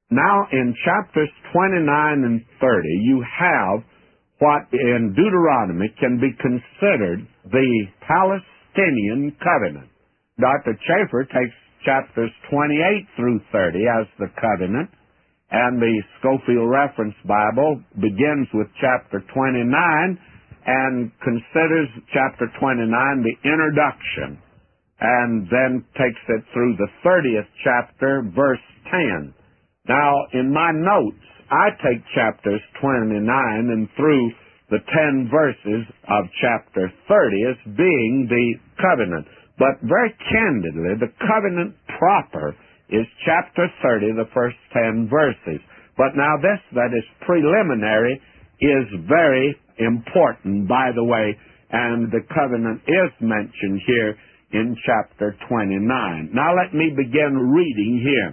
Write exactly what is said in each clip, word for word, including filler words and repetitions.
Now in chapters twenty-nine and thirty, you have what in Deuteronomy can be considered the Palestinian covenant. Doctor Chafer takes chapters twenty-eight through thirty as the covenant, and the Scofield Reference Bible begins with chapter twenty-nine and considers chapter twenty-nine the introduction, and then takes it through the thirtieth chapter, verse ten. Now, in my notes, I take chapters twenty-nine and through the ten verses of chapter thirty as being the covenant. But very candidly, the covenant proper is chapter thirty, the first ten verses. But now this that is preliminary is very important, by the way, and the covenant is mentioned here in chapter twenty-nine. Now let me begin reading here.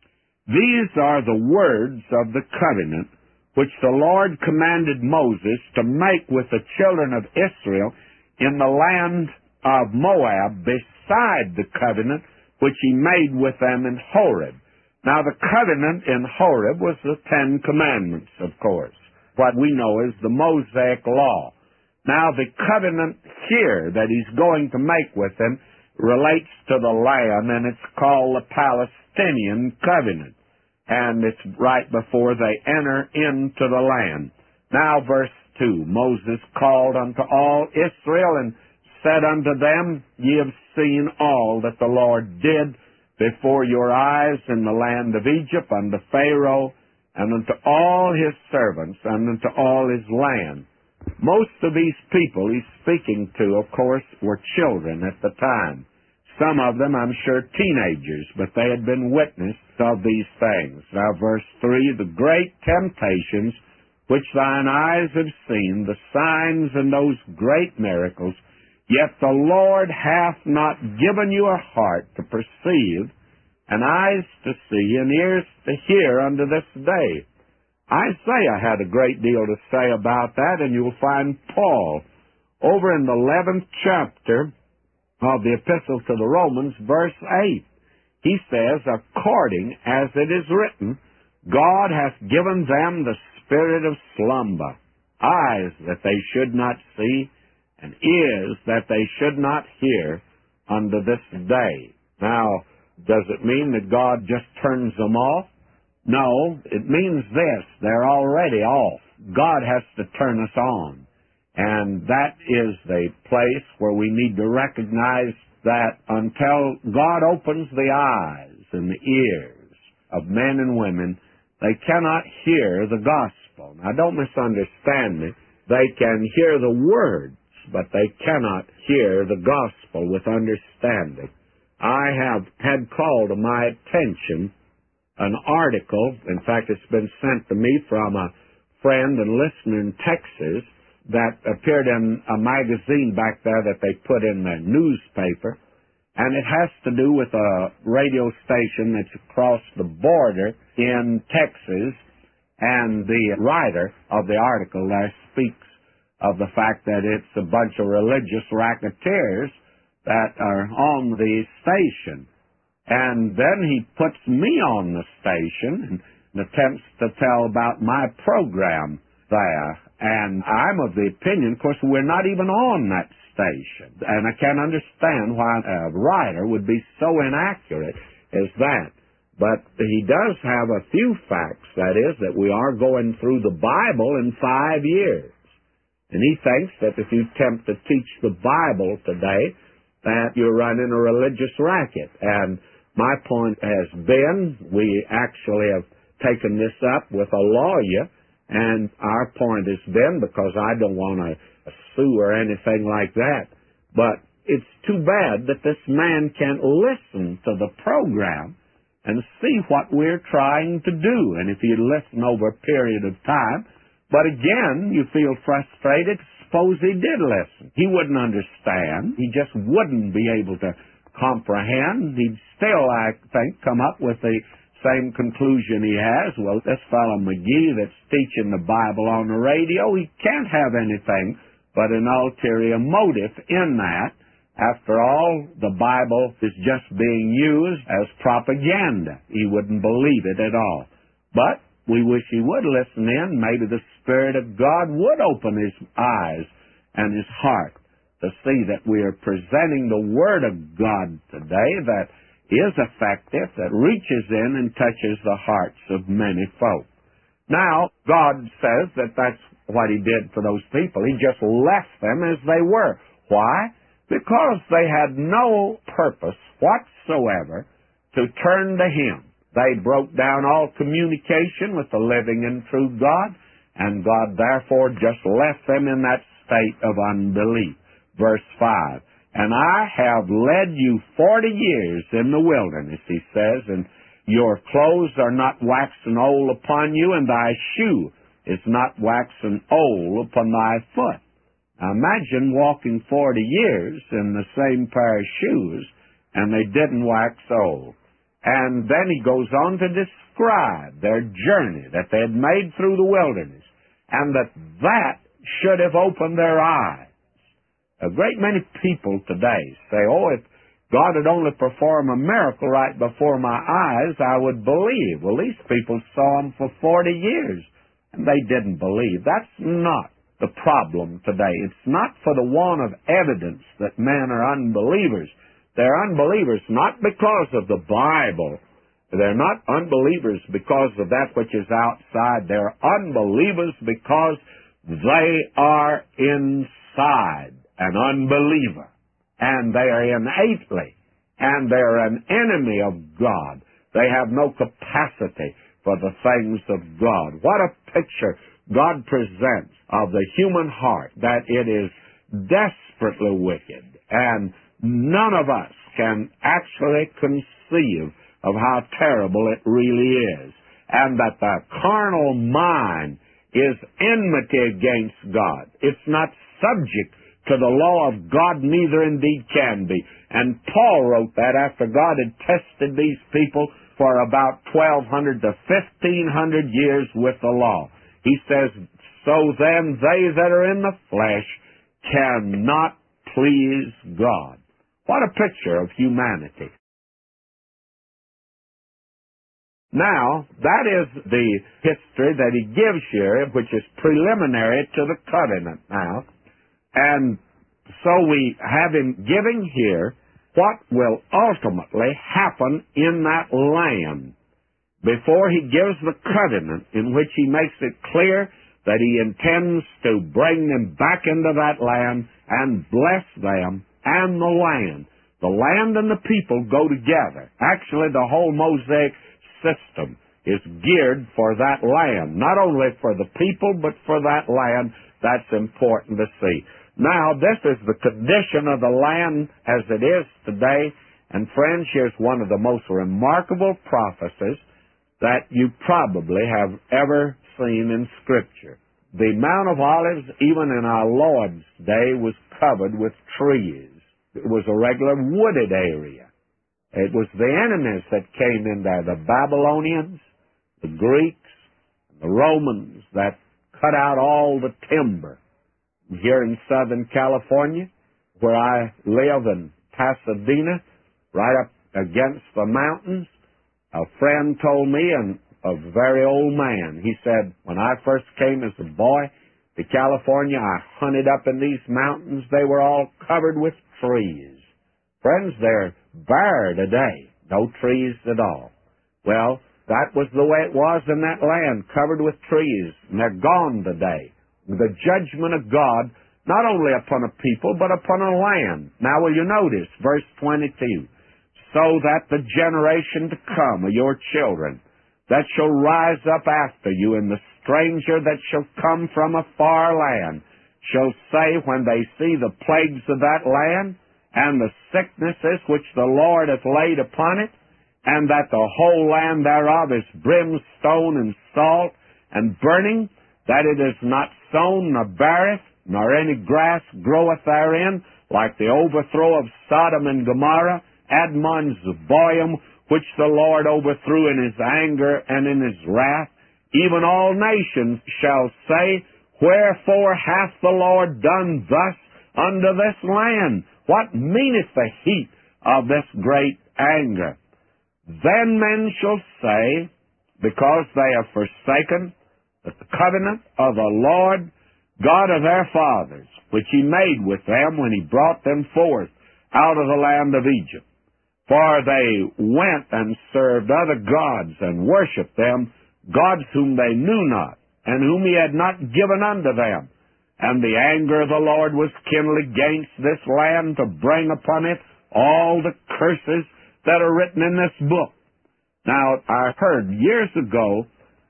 These are the words of the covenant which the Lord commanded Moses to make with the children of Israel in the land of Moab, beside the covenant which he made with them in Horeb. Now the covenant in Horeb was the Ten Commandments, of course, what we know is the Mosaic Law. Now the covenant here that he's going to make with them relates to the land, and it's called the Palestinian covenant. And it's right before they enter into the land. Now verse two, Moses called unto all Israel and said unto them, Ye have seen all that the Lord did before your eyes in the land of Egypt unto Pharaoh and unto all his servants and unto all his land. Most of these people he's speaking to, of course, were children at the time. Some of them, I'm sure, teenagers, but they had been witness of these things. Now, verse three, the great temptations which thine eyes have seen, the signs and those great miracles, yet the Lord hath not given you a heart to perceive, and eyes to see, and ears to hear unto this day. Isaiah had a great deal to say about that, and you'll find Paul over in the eleventh chapter of the Epistle to the Romans, verse eight. He says, according as it is written, God hath given them the spirit of slumber, eyes that they should not see, and ears that they should not hear unto this day. Now, does it mean that God just turns them off? No, it means this, they're already off. God has to turn us on. And that is the place where we need to recognize that until God opens the eyes and the ears of men and women, they cannot hear the gospel. Now, don't misunderstand me. They can hear the words, but they cannot hear the gospel with understanding. I have had called to my attention an article, in fact, it's been sent to me from a friend and listener in Texas, that appeared in a magazine back there that they put in the newspaper, and it has to do with a radio station that's across the border in Texas, and the writer of the article there speaks of the fact that it's a bunch of religious racketeers that are on the station. And then he puts me on the station and attempts to tell about my program there. And I'm of the opinion, of course, we're not even on that station. And I can't understand why a writer would be so inaccurate as that. But he does have a few facts, that is, that we are going through the Bible in five years. And he thinks that if you attempt to teach the Bible today, that you're running a religious racket. And my point has been, we actually have taken this up with a lawyer, and our point has been, because I don't want to sue or anything like that, but it's too bad that this man can't listen to the program and see what we're trying to do. And if he'd listen over a period of time, but again, you feel frustrated, suppose he did listen. He wouldn't understand. He just wouldn't be able to comprehend. He'd still, I think, come up with the same conclusion he has. Well, this fellow McGee that's teaching the Bible on the radio, he can't have anything but an ulterior motive in that. After all, the Bible is just being used as propaganda. He wouldn't believe it at all. But we wish he would listen in. Maybe the Spirit of God would open his eyes and his heart to see that we are presenting the Word of God today that is effective, that reaches in and touches the hearts of many folk. Now, God says that that's what he did for those people. He just left them as they were. Why? Because they had no purpose whatsoever to turn to him. They broke down all communication with the living and true God, and God therefore just left them in that state of unbelief. Verse five, and I have led you forty years in the wilderness, he says, and your clothes are not waxen old upon you, and thy shoe is not waxen old upon thy foot. Now imagine walking forty years in the same pair of shoes, and they didn't wax old. And then he goes on to describe their journey that they had made through the wilderness, and that that should have opened their eyes. A great many people today say, oh, if God would only perform a miracle right before my eyes, I would believe. Well, these people saw him for forty years, and they didn't believe. That's not the problem today. It's not for the want of evidence that men are unbelievers. They're unbelievers not because of the Bible. They're not unbelievers because of that which is outside. They're unbelievers because they are inside an unbeliever, and they are innately, and they're an enemy of God. They have no capacity for the things of God. What a picture God presents of the human heart, that it is desperately wicked, and none of us can actually conceive of how terrible it really is, and that the carnal mind is enmity against God. It's not subject to the law of God, neither indeed can be. And Paul wrote that after God had tested these people for about twelve hundred to fifteen hundred years with the law. He says, so then they that are in the flesh cannot please God. What a picture of humanity. Now, that is the history that he gives here, which is preliminary to the covenant now. And so we have him giving here what will ultimately happen in that land before he gives the covenant, in which he makes it clear that he intends to bring them back into that land and bless them and the land. The land and the people go together. Actually, the whole Mosaic system is geared for that land, not only for the people, but for that land. That's important to see. Now, this is the condition of the land as it is today. And friends, here's one of the most remarkable prophecies that you probably have ever seen in Scripture. The Mount of Olives, even in our Lord's day, was covered with trees. It was a regular wooded area. It was the enemies that came in there, the Babylonians, the Greeks, the Romans, that cut out all the timber. Here in Southern California, where I live in Pasadena, right up against the mountains, a friend told me, and a very old man, he said, when I first came as a boy to California, I hunted up in these mountains. They were all covered with trees. Friends, they're bare today. No trees at all. Well, that was the way it was in that land, covered with trees, and they're gone today. The judgment of God, not only upon a people, but upon a land. Now will you notice, verse twenty-two, so that the generation to come of your children, that shall rise up after you, and the stranger that shall come from a far land, shall say, when they see the plagues of that land, and the sicknesses which the Lord hath laid upon it, and that the whole land thereof is brimstone and salt and burning, that it is not sown nor beareth, nor any grass groweth therein, like the overthrow of Sodom and Gomorrah, Admon Zeboim, which the Lord overthrew in his anger and in his wrath. Even all nations shall say, wherefore hath the Lord done thus unto this land? What meaneth the heat of this great anger? Then men shall say, because they have forsaken the covenant of the Lord God of their fathers, which he made with them when he brought them forth out of the land of Egypt. For they went and served other gods and worshipped them, gods whom they knew not, and whom he had not given unto them. And the anger of the Lord was kindled against this land to bring upon it all the curses that are written in this book. Now, I heard years ago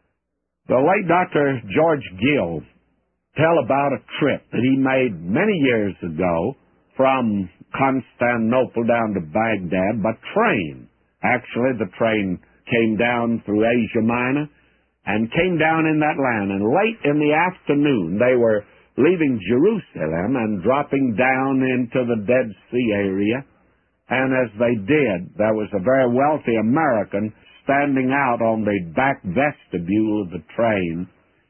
the late Doctor George Gill tell about a trip that he made many years ago from Constantinople down to Baghdad by train. Actually, the train came down through Asia Minor and came down in that land. And late in the afternoon, they were leaving Jerusalem and dropping down into the Dead Sea area. And as they did, there was a very wealthy American standing out on the back vestibule of the train,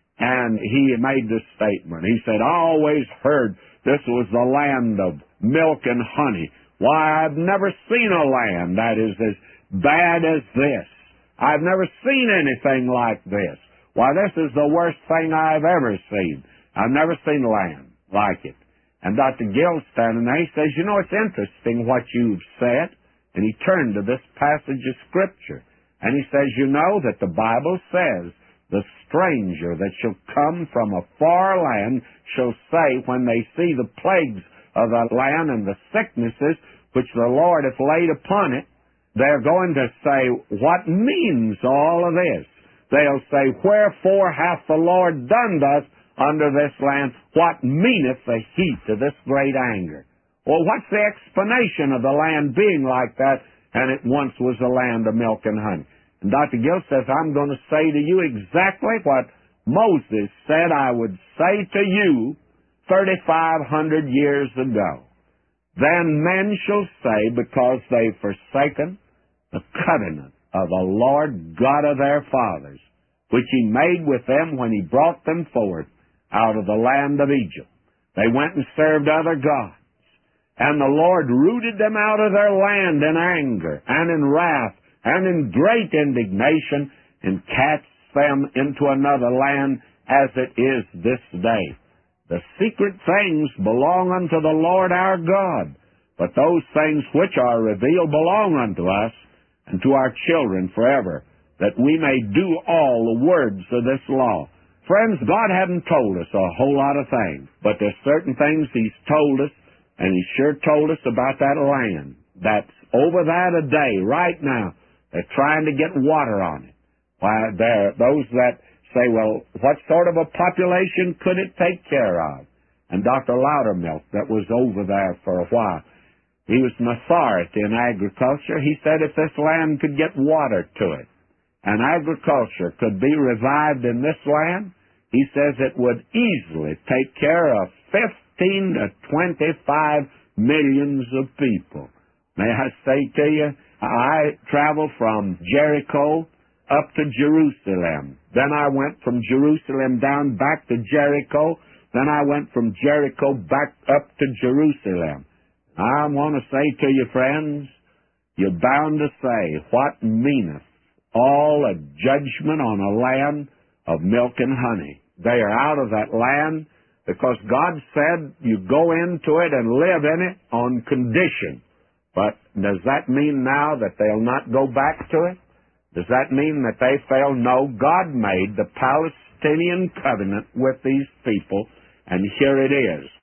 and he made this statement. He said, I always heard this was the land of milk and honey. Why, I've never seen a land that is as bad as this. I've never seen anything like this. Why, this is the worst thing I've ever seen. I've never seen land like it. And Doctor Gill standing there, he says, you know, it's interesting what you've said. And he turned to this passage of Scripture. And he says, you know that the Bible says, the stranger that shall come from a far land shall say, when they see the plagues of the land and the sicknesses which the Lord hath laid upon it, they're going to say, what means all of this? They'll say, wherefore hath the Lord done thus under this land? What meaneth the heat of this great anger? Well, what's the explanation of the land being like that, and it once was a land of milk and honey? And Doctor Gill says, I'm going to say to you exactly what Moses said I would say to you thirty-five hundred years ago. Then men shall say, because they've forsaken the covenant of the Lord God of their fathers, which he made with them when he brought them forth out of the land of Egypt. They went and served other gods. And the Lord rooted them out of their land in anger and in wrath and in great indignation, and cast them into another land as it is this day. The secret things belong unto the Lord our God, but those things which are revealed belong unto us and to our children forever, that we may do all the words of this law. Friends, God hadn't told us a whole lot of things, but there's certain things he's told us, and he sure told us about that land that's over that a day right now. They're trying to get water on it. Why, there are those that say, well, what sort of a population could it take care of? And Doctor Loudermilk, that was over there for a while, he was an authority in agriculture. He said if this land could get water to it, and agriculture could be revived in this land, he says it would easily take care of fifteen to twenty-five millions of people. May I say to you, I traveled from Jericho up to Jerusalem. Then I went from Jerusalem down back to Jericho. Then I went from Jericho back up to Jerusalem. I want to say to you, friends, you're bound to say, what meaneth all a judgment on a land of milk and honey? They are out of that land because God said you go into it and live in it on condition. But does that mean now that they'll not go back to it? Does that mean that they fail? No, God made the Palestinian covenant with these people, and here it is.